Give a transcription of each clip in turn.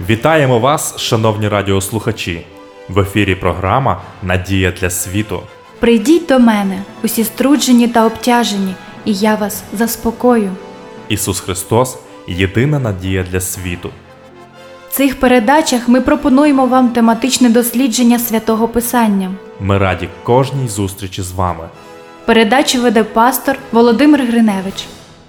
Вітаємо вас, шановні радіослухачі! В ефірі програма «Надія для світу». Прийдіть до мене, усі струджені та обтяжені, і я вас заспокою. Ісус Христос – єдина надія для світу. В цих передачах ми пропонуємо вам тематичне дослідження Святого Писання. Ми раді кожній зустрічі з вами. Передачу веде пастор Володимир Гриневич.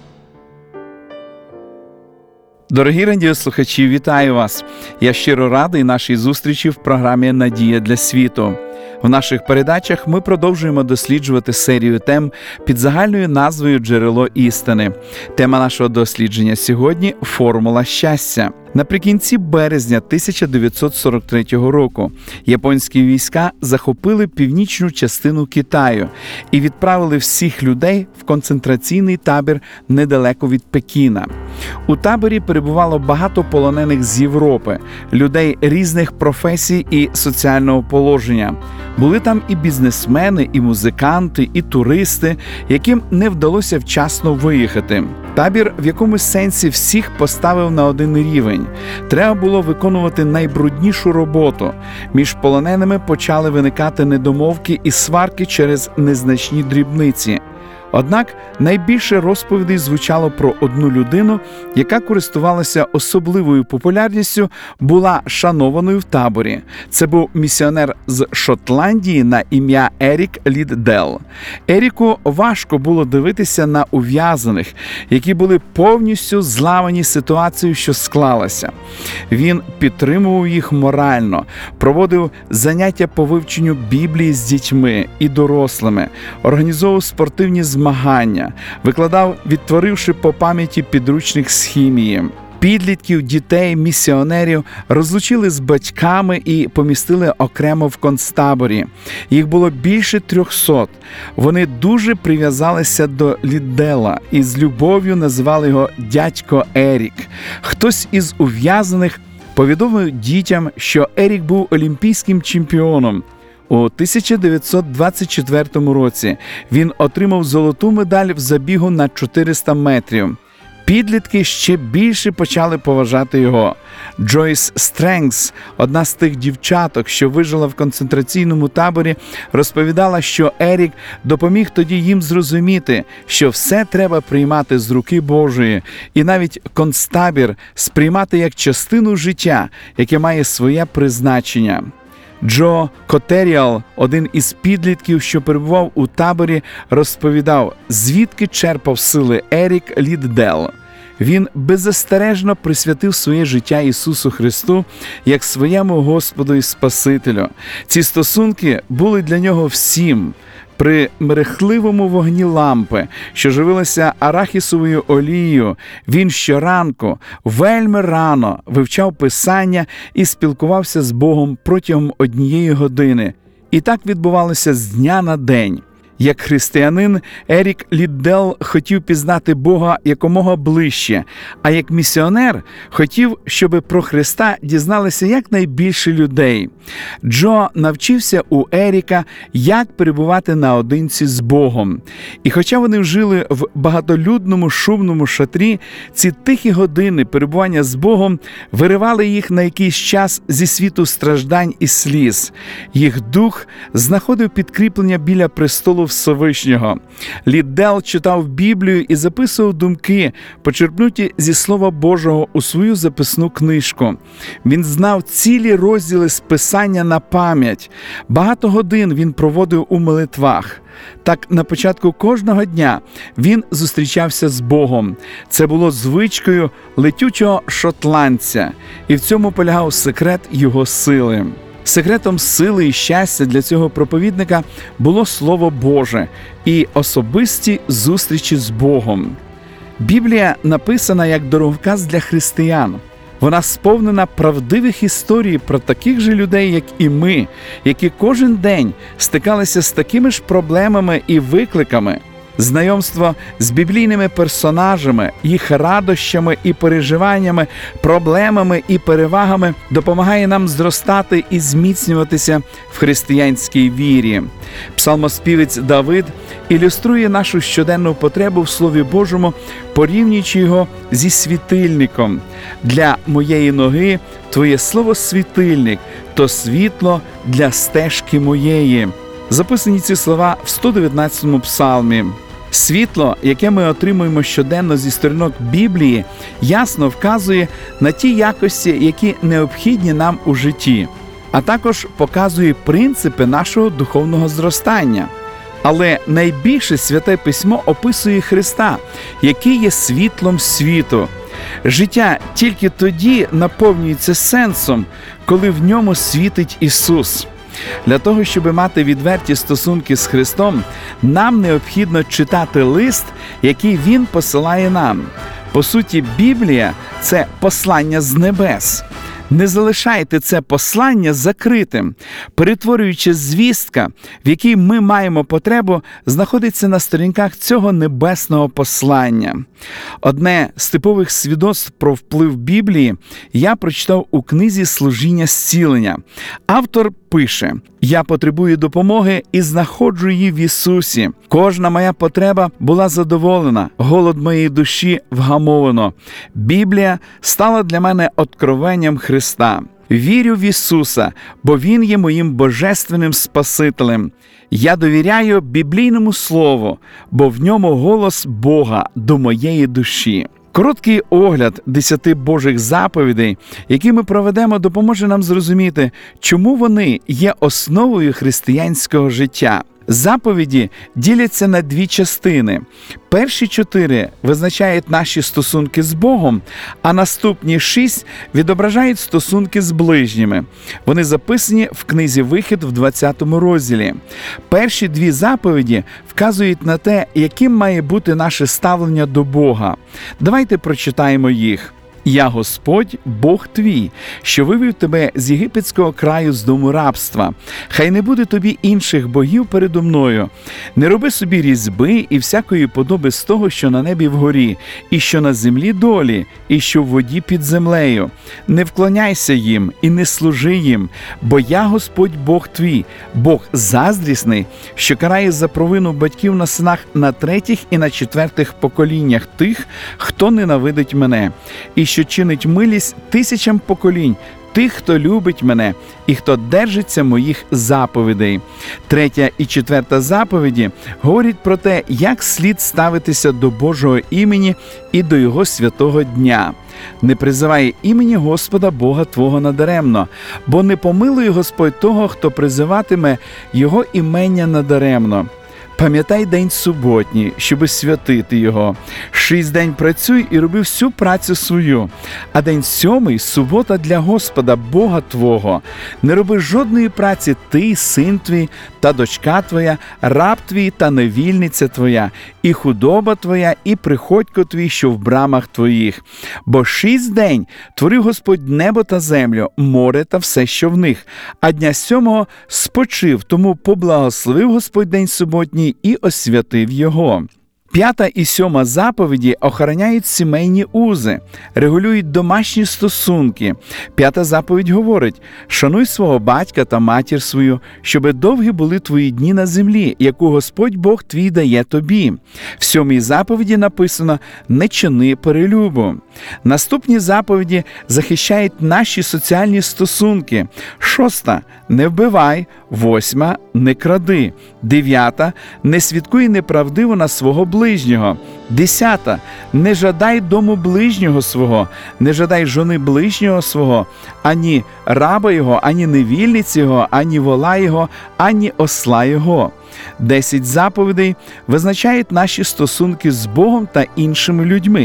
Дорогі радіослухачі, вітаю вас! Я щиро радий нашій зустрічі в програмі «Надія для світу». В наших передачах ми продовжуємо досліджувати серію тем під загальною назвою «Джерело істини». Тема нашого дослідження сьогодні – «Формула щастя». Наприкінці березня 1943 року японські війська захопили північну частину Китаю і відправили всіх людей в концентраційний табір недалеко від Пекіна. У таборі перебувало багато полонених з Європи, людей різних професій і соціального положення. Були там і бізнесмени, і музиканти, і туристи, яким не вдалося вчасно виїхати. Табір в якомусь сенсі всіх поставив на один рівень. Треба було виконувати найбруднішу роботу. Між полоненими почали виникати недомовки і сварки через незначні дрібниці. Однак найбільше розповідей звучало про одну людину, яка користувалася особливою популярністю, була шанованою в таборі. Це був місіонер з Шотландії на ім'я Ерік Ліддел. Еріку важко було дивитися на ув'язаних, які були повністю зламані ситуацією, що склалася. Він підтримував їх морально, проводив заняття по вивченню Біблії з дітьми і дорослими, організовував спортивні змагання, викладав, відтворивши по пам'яті підручник з хімії. Підлітків, дітей, місіонерів розлучили з батьками і помістили окремо в концтаборі. Їх було більше 300. Вони дуже прив'язалися до Ліддела і з любов'ю називали його «дядько Ерік». Хтось із ув'язаних повідомив дітям, що Ерік був олімпійським чемпіоном. У 1924 році він отримав золоту медаль в забігу на 400 метрів. Підлітки ще більше почали поважати його. Джойс Стренкс, одна з тих дівчаток, що вижила в концентраційному таборі, розповідала, що Ерік допоміг тоді їм зрозуміти, що все треба приймати з руки Божої, і навіть концтабір сприймати як частину життя, яке має своє призначення. Джо Котеріал, один із підлітків, що перебував у таборі, розповідав, звідки черпав сили Ерік Ліддел. Він беззастережно присвятив своє життя Ісусу Христу як своєму Господу і Спасителю. Ці стосунки були для нього всім. При мерехтливому вогні лампи, що живилася арахісовою олією, він щоранку, вельми рано вивчав Писання і спілкувався з Богом протягом 1 години. І так відбувалося з дня на день. Як християнин, Ерік Ліддел хотів пізнати Бога якомога ближче, а як місіонер хотів, щоб про Христа дізналися якнайбільше людей. Джо навчився у Еріка, як перебувати наодинці з Богом. І хоча вони жили в багатолюдному шумному шатрі, ці тихі години перебування з Богом виривали їх на якийсь час зі світу страждань і сліз. Їх дух знаходив підкріплення біля престолу Всевишнього. Ліддел читав Біблію і записував думки, почерпнуті зі Слова Божого, у свою записну книжку. Він знав цілі розділи з Писання на пам'ять. Багато годин він проводив у молитвах. Так, на початку кожного дня він зустрічався з Богом. Це було звичкою летючого шотландця, і в цьому полягав секрет його сили. Секретом сили і щастя для цього проповідника було Слово Боже і особисті зустрічі з Богом. Біблія написана як дороговказ для християн. Вона сповнена правдивих історій про таких же людей, як і ми, які кожен день стикалися з такими ж проблемами і викликами. Знайомство з біблійними персонажами, їх радощами і переживаннями, проблемами і перевагами допомагає нам зростати і зміцнюватися в християнській вірі. Псалмоспівець Давид ілюструє нашу щоденну потребу в Слові Божому, порівнюючи його зі світильником. «Для моєї ноги Твоє слово – світильник, то світло для стежки моєї». Записані ці слова в 119-му псалмі. Світло, яке ми отримуємо щоденно зі сторінок Біблії, ясно вказує на ті якості, які необхідні нам у житті, а також показує принципи нашого духовного зростання. Але найбільше Святе Письмо описує Христа, який є світлом світу. Життя тільки тоді наповнюється сенсом, коли в ньому світить Ісус. Для того, щоб мати відверті стосунки з Христом, нам необхідно читати лист, який Він посилає нам. По суті, Біблія – це послання з небес. Не залишайте це послання закритим. Перетворююча звістка, в якій ми маємо потребу, знаходиться на сторінках цього небесного послання. Одне з типових свідоцтв про вплив Біблії я прочитав у книзі «Служіння зцілення». Автор пише: «Я потребую допомоги і знаходжу її в Ісусі. Кожна моя потреба була задоволена, голод моєї душі вгамовано. Біблія стала для мене откровенням Христа. Вірю в Ісуса, бо Він є моїм божественним Спасителем. Я довіряю біблійному слову, бо в ньому голос Бога до моєї душі». Короткий огляд 10 Божих заповідей, які ми проведемо, допоможе нам зрозуміти, чому вони є основою християнського життя. Заповіді діляться на дві частини. Перші 4 визначають наші стосунки з Богом, а наступні 6 відображають стосунки з ближніми. Вони записані в книзі «Вихід» в 20 розділі. Перші 2 заповіді вказують на те, яким має бути наше ставлення до Бога. Давайте прочитаємо їх. «Я Господь, Бог твій, що вивів тебе з єгипетського краю, з дому рабства. Хай не буде тобі інших богів передо мною. Не роби собі різьби і всякої подоби з того, що на небі вгорі, і що на землі долі, і що в воді під землею. Не вклоняйся їм і не служи їм, бо я Господь Бог твій, Бог заздрісний, що карає за провину батьків на синах на 3 і на 4 поколіннях тих, хто ненавидить мене, і що чинить милість 1000 поколінь тих, хто любить мене і хто держиться моїх заповідей». 3 і 4 заповіді говорять про те, як слід ставитися до Божого імені і до Його святого дня. «Не призивай імені Господа Бога твого надаремно, бо не помилує Господь того, хто призиватиме Його імення надаремно. Пам'ятай день суботній, щоби святити його. 6 день працюй і роби всю працю свою, а день 7 – субота для Господа, Бога твого. Не роби жодної праці ти, син твій та дочка твоя, раб твій та невільниця твоя, і худоба твоя, і приходько твій, що в брамах твоїх. Бо 6 день творив Господь небо та землю, море та все, що в них, а дня 7 спочив, тому поблагословив Господь день суботній і освятив його». 5 і 7 заповіді охороняють сімейні узи, регулюють домашні стосунки. 5 заповідь говорить: «Шануй свого батька та матір свою, щоби довгі були твої дні на землі, яку Господь Бог твій дає тобі». В 7 заповіді написано: «Не чини перелюбу». Наступні заповіді захищають наші соціальні стосунки. 6 – «Не вбивай». 8 – «Не кради». 9 – «Не свідкуй неправдиво на свого ближнього». 10 – «Не жадай дому ближнього свого, не жадай жони ближнього свого, ані раба його, ані невільниці його, ані вола його, ані осла його». 10 заповідей визначають наші стосунки з Богом та іншими людьми.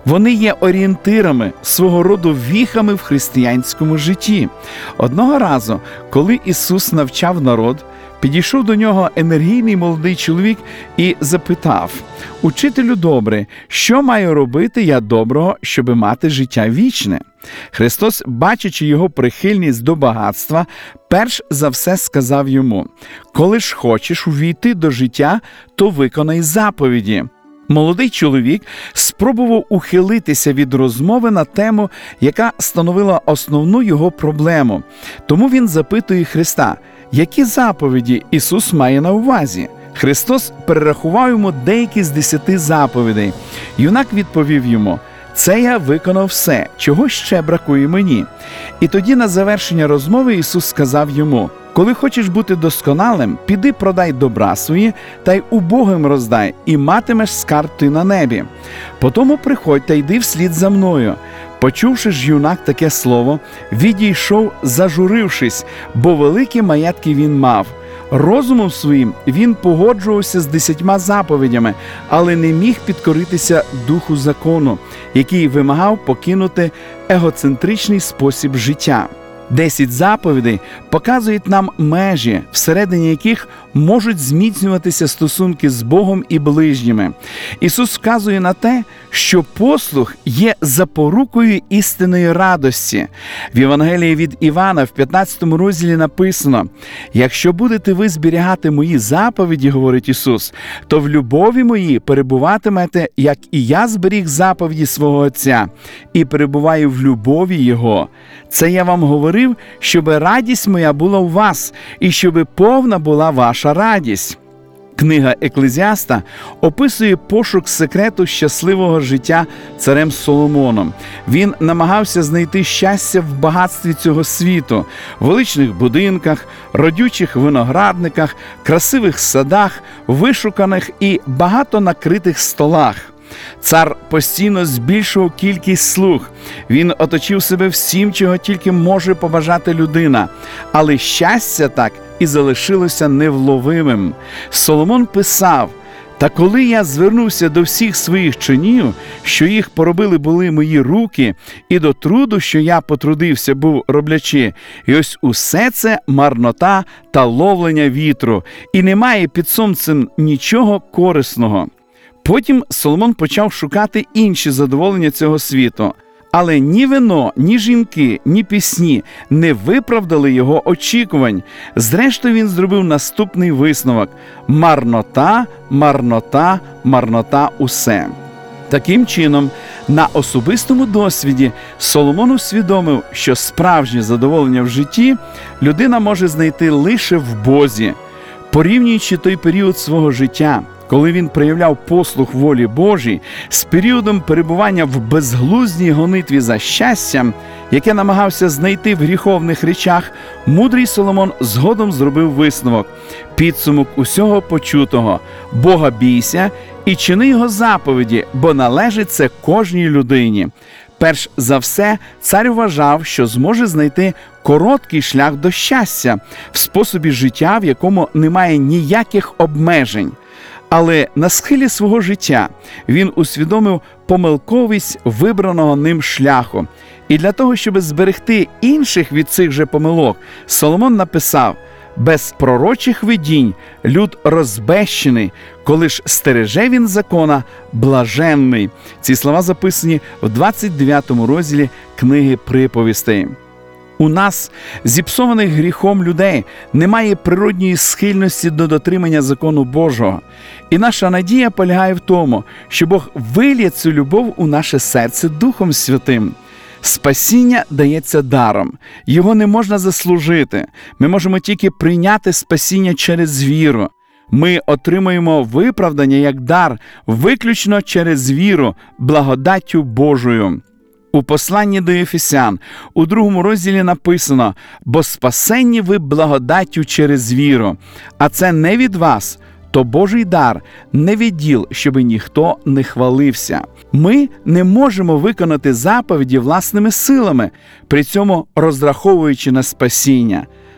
Вони є орієнтирами, свого роду віхами в християнському житті. Одного разу, коли Ісус навчав народ, підійшов до нього енергійний молодий чоловік і запитав: «Учителю добрий, що маю робити я доброго, щоби мати життя вічне?» Христос, бачачи його прихильність до багатства, перш за все сказав йому: «Коли ж хочеш увійти до життя, то виконай заповіді». Молодий чоловік спробував ухилитися від розмови на тему, яка становила основну його проблему. Тому він запитує Христа, які заповіді Ісус має на увазі. Христос перерахував йому деякі з 10 заповідей. Юнак відповів йому: «Це я виконав все, чого ще бракує мені». І тоді на завершення розмови Ісус сказав йому: «Коли хочеш бути досконалим, піди продай добра свої та й убогим роздай, і матимеш скарб ти на небі. Потому приходь та йди вслід за мною». Почувши ж юнак таке слово, відійшов, зажурившись, бо великі маєтки він мав. Розумом своїм він погоджувався з 10 заповідями, але не міг підкоритися духу закону, який вимагав покинути егоцентричний спосіб життя. 10 заповідей показують нам межі, всередині яких можуть зміцнюватися стосунки з Богом і ближніми. Ісус вказує на те, що послух є запорукою істинної радості. В Євангелії від Івана в 15 розділі написано: «Якщо будете ви зберігати мої заповіді, – говорить Ісус, – то в любові моїй перебуватимете, як і я зберіг заповіді свого Отця, і перебуваю в любові Його. Це я вам говорив, щоби радість моя була у вас, і щоби повна була ваша радість». Книга Еклезіаста описує пошук секрету щасливого життя царем Соломоном. Він намагався знайти щастя в багатстві цього світу, величних будинках, родючих виноградниках, красивих садах, вишуканих і багато накритих столах. Цар постійно збільшував кількість слуг. Він оточив себе всім, чого тільки може побажати людина. Але щастя так і залишилося невловимим. Соломон писав: «Та коли я звернувся до всіх своїх чинів, що їх поробили були мої руки, і до труду, що я потрудився був роблячи, і ось усе це марнота та ловлення вітру, і немає під сонцем нічого корисного». Потім Соломон почав шукати інші задоволення цього світу. Але ні вино, ні жінки, ні пісні не виправдали його очікувань. Зрештою він зробив наступний висновок: марнота, марнота, марнота усе. Таким чином, на особистому досвіді Соломон усвідомив, що справжнє задоволення в житті людина може знайти лише в Бозі. Порівнюючи той період свого життя, коли він проявляв послух волі Божій, з періодом перебування в безглуздій гонитві за щастям, яке намагався знайти в гріховних речах, мудрий Соломон згодом зробив висновок: підсумок усього почутого – Бога бійся і чини Його заповіді, бо належить це кожній людині. Перш за все, цар вважав, що зможе знайти короткий шлях до щастя в способі життя, в якому немає ніяких обмежень. Але на схилі свого життя він усвідомив помилковість вибраного ним шляху. І для того, щоб зберегти інших від цих же помилок, Соломон написав: «Без пророчих видінь люд розбещений, коли ж стереже він закона, блаженний». Ці слова записані в 29 розділі книги Приповістей. У нас, зіпсованих гріхом людей, немає природньої схильності до дотримання закону Божого. І наша надія полягає в тому, що Бог вилє цю любов у наше серце Духом Святим. Спасіння дається даром. Його не можна заслужити. Ми можемо тільки прийняти спасіння через віру. Ми отримуємо виправдання як дар виключно через віру, благодаттю Божою. У посланні до Ефесян у 2 розділі написано: «Бо спасенні ви благодаттю через віру, а це не від вас, то Божий дар, не від діл, щоби ніхто не хвалився». Ми не можемо виконати заповіді власними силами, при цьому розраховуючи на спасіння.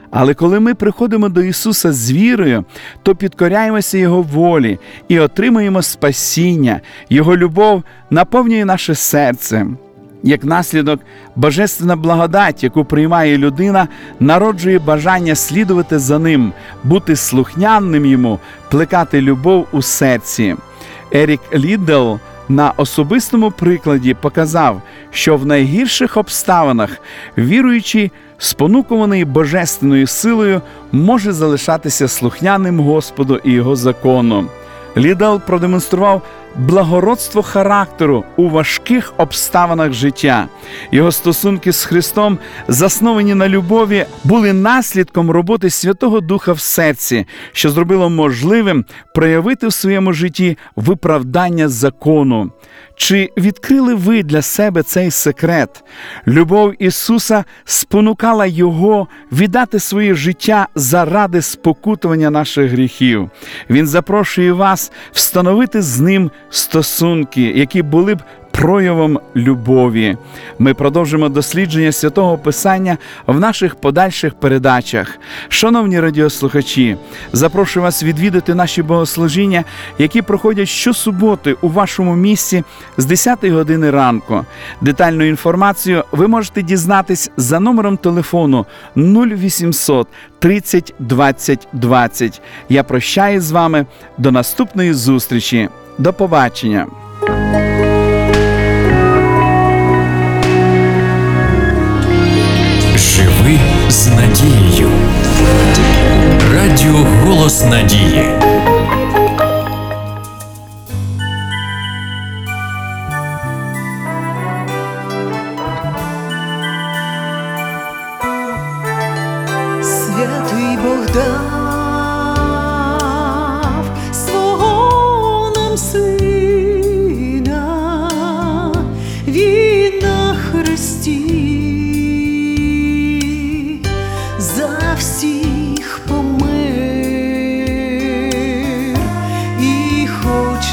Але коли ми приходимо до Ісуса з вірою, то підкоряємося Його волі і отримуємо спасіння. Його любов наповнює наше серце. Як наслідок, божественна благодать, яку приймає людина, народжує бажання слідувати за Ним, бути слухняним Йому, плекати любов у серці. Ерік Ліддл на особистому прикладі показав, що в найгірших обставинах віруючий, спонукуваний божественною силою, може залишатися слухняним Господу і Його закону. Ліддл продемонстрував благородство характеру у важких обставинах життя. Його стосунки з Христом, засновані на любові, були наслідком роботи Святого Духа в серці, що зробило можливим проявити в своєму житті виправдання закону. Чи відкрили ви для себе цей секрет? Любов Ісуса спонукала Його віддати своє життя заради спокутування наших гріхів. Він запрошує вас встановити з Ним стосунки, які були б проявом любові. Ми продовжимо дослідження Святого Писання в наших подальших передачах. Шановні радіослухачі, запрошую вас відвідати наші богослужіння, які проходять щосуботи у вашому місті з 10 години ранку. Детальну інформацію ви можете дізнатись за номером телефону 0800 30 20 20. Я прощаюсь з вами. До наступної зустрічі. До побачення. Живи з надією. Радіо «Голос надії». Святий Бог дав свого нам Сина, Він на хресті за всіх помер, і хоч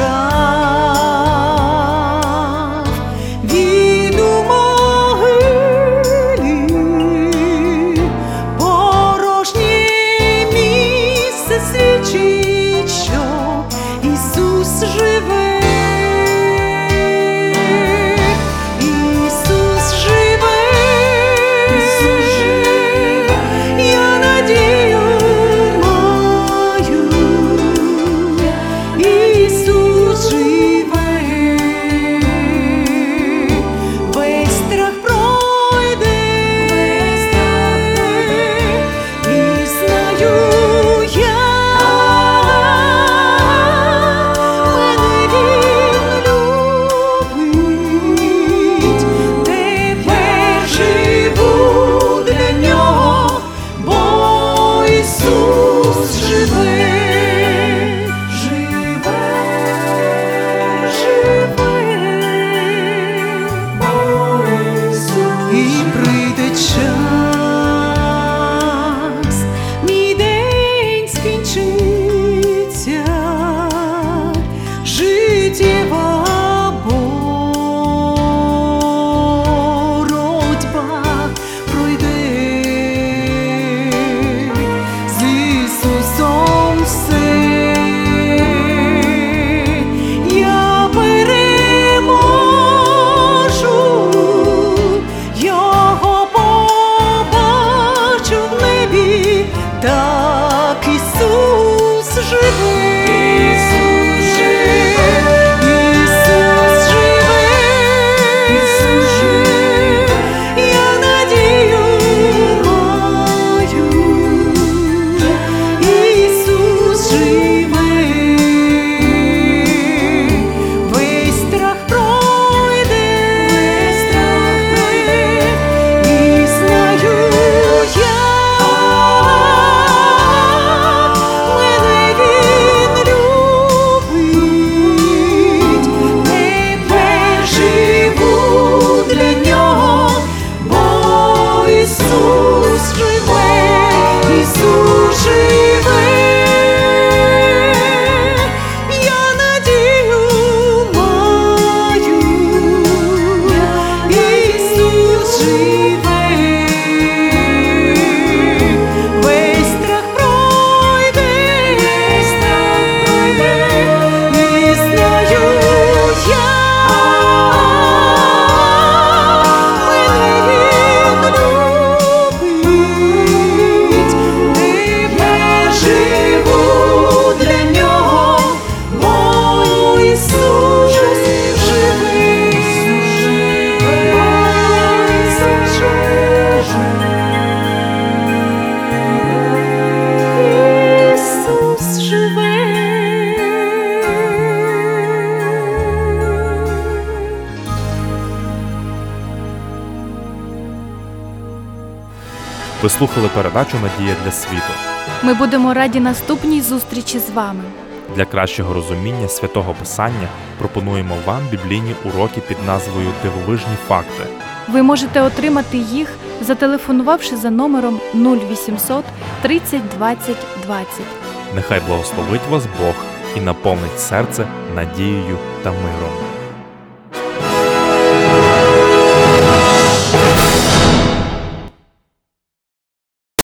лежав він у могилі, порожнє місце свідчить, що Ісус живе. Ісус живе, Ісус живе, я надію маю. Ісус живе, весь страх пройде, і знаю я, мене Він любить, тепер живу для нього, бо Ісус живе, живе, живе, бо Ісус. І прийде час, мій день скінчиться, життєва боротьба пройде, з Ісусом все я переможу, Його побачу в небі, так Ісус живе. Ісус живе, Ісус живе, Ісус живе, я надію маю. Ісус живе, весь страх пройде, і знаю я, мене Він любить, тепер живу для нього, бо Ісус живе, Ісус живе, я надію маю. Ісус живе, Ви слухали передачу «Надія для світу». Ми будемо раді наступній зустрічі з вами. Для кращого розуміння Святого Писання пропонуємо вам біблійні уроки під назвою «Дивовижні факти». Ви можете отримати їх, зателефонувавши за номером 0800 30 20 20. Нехай благословить вас Бог і наповнить серце надією та миром.